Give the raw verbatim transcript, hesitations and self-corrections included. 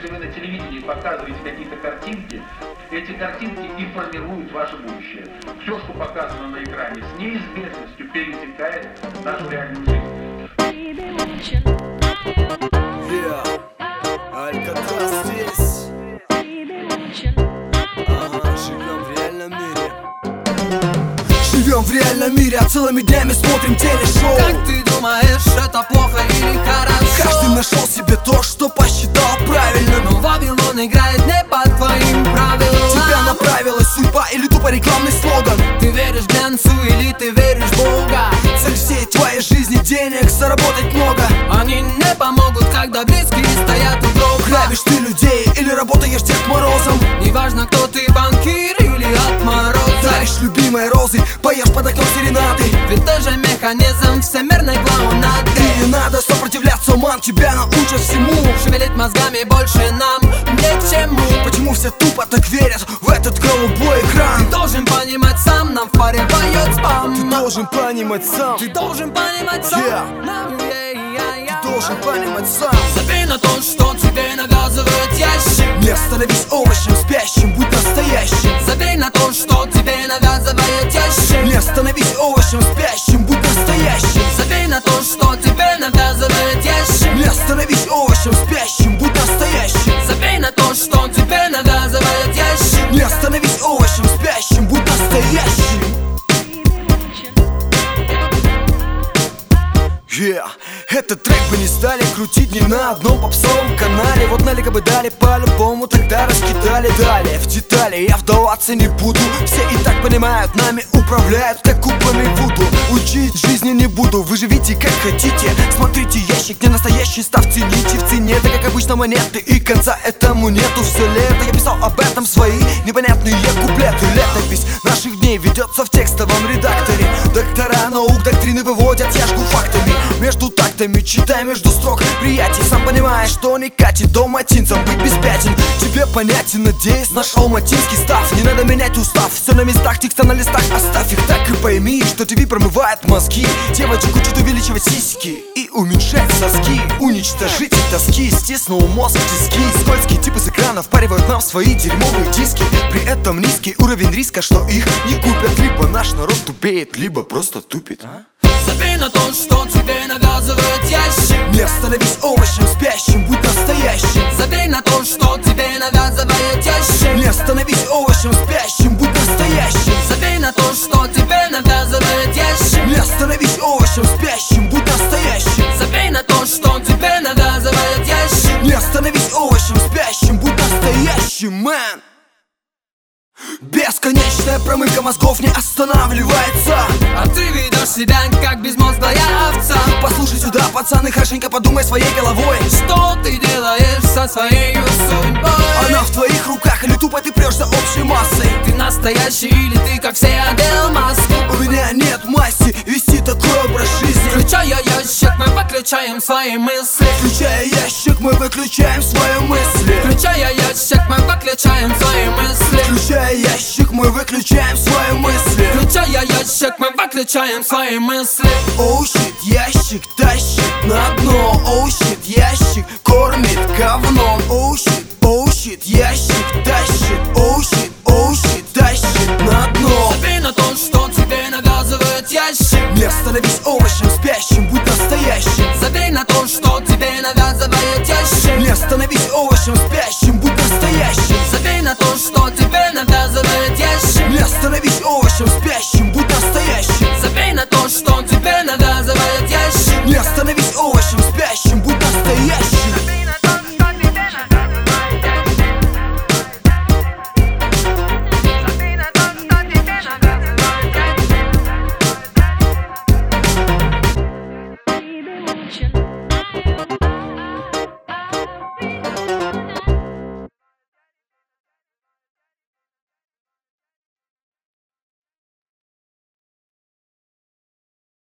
если вы на телевидении показываете какие-то картинки, эти картинки и формируют ваше будущее. Все, что показано на экране, с неизбежностью перетекает в нашу реальную жизнь. Yeah. Алькатрас здесь. Ага, живем в реальном мире. Живем в реальном мире, а целыми днями смотрим телешоу. Как ты думаешь, это плохо или хорошо? Каждый нашел себе то, что посчитал правильным. Но Вавилон играет не по твоим правилам. Тебя направила судьба или тупо рекламный слоган? Ты веришь глянцу или ты веришь в Бога? Цель всей твоей жизни денег заработать много. Они не помогут, когда близкие стоят у гроба. Грабишь ты людей или работаешь Дед Морозом? Неважно, кто ты, банкир или отморозок. Даришь любимые розы, поешь под окном серенады. Ведь ты же механизм всемирной клоунады. И не надо сопротивляться, мам, тебя научат всему. Шевелить мозгами больше нам не к чему. Почему все тупо так верят в этот голубой экран? Ты должен понимать сам, нам в паре поет спам. Ты должен понимать сам. Ты должен понимать сам. Yeah. Нам, yeah, yeah, yeah. Ты должен понимать сам. Забей на то, что тебе навязывает ящик. Не становись овощем спящим, будь настоящим. Забей на то, что тебе навязывает ящик. Не становись овощем спящим, будь настоящим. Забей на то, что тебе навязывает ящик. Не становись овощем спящим, будь настоящим. Забей на то, что тебе навязывает ящик. Не становись овощем спящим, будь настоящим. Yeah. Этот трек бы не стали крутить ни на одном попсовом канале. Вот налика бы дали по-любому, тогда раскидали далее. В детали я вдаваться не буду. Все и так понимают, нами управляют, как куклами Вуду. Учить жизни не буду, вы живите как хотите. Смотрите, ящик не настоящий, ставьте нити в цене. Да как обычно монеты, и конца этому нету. Все лето я писал об этом свои непонятные куплеты. Летопись наших дней ведется в текстовом редакторе. Доктора наук доктрины выводят тяжку фактами. Между тактами читай между строк приятель. Сам понимаешь, что не катит далматинцам быть без пятен. Тебе понятен, надеюсь, наш алматинский став. Не надо менять устав, все на местах, текста на листах. Оставь их так и пойми, что ТВ промывает мозги. Девочек учат увеличивать сиськи и уменьшать соски. Уничтожить тоски, стиснул мозг тиски. Скользкие типы с экранов впаривают нам свои дерьмовые диски. При этом низкий уровень риска, что их не купят. Либо наш народ тупеет, либо просто тупит. Забей на то, что тебе навязывает ящик. Не становись овощем спящим, будь настоящим. Забей на то, что тебе навязывает ящик. Не становись овощем спящим, будь настоящим. Забей на то, что тебе навязывает ящик. Не становись овощем спящим, будь настоящим. Забей на то, что тебе навязывает ящик. Не становись овощем спящим, будь настоящим, мэн. Бесконечная промывка мозгов не останавливается. А ты ведешь себя как безмозглая овца. Послушай сюда, пацаны, хорошенько подумай своей головой. Что ты делаешь со своей судьбой? Она в твоих руках или тупо ты прешь за общей массой? Ты настоящий или ты как все одел маску? У меня нет масти вести такой образ жизни. Включая ящик, мы выключаем свои мысли. Включая ящик, мы выключаем свои мысли. Включая ящик, мы выключаем свои мысли. Включая ящик, мы выключаем свои мысли. Включая ящик, мы выключаем свои мысли. Оу щит, ящик тащит на дно. Оу щит, ящик кормит говном. Оу щит,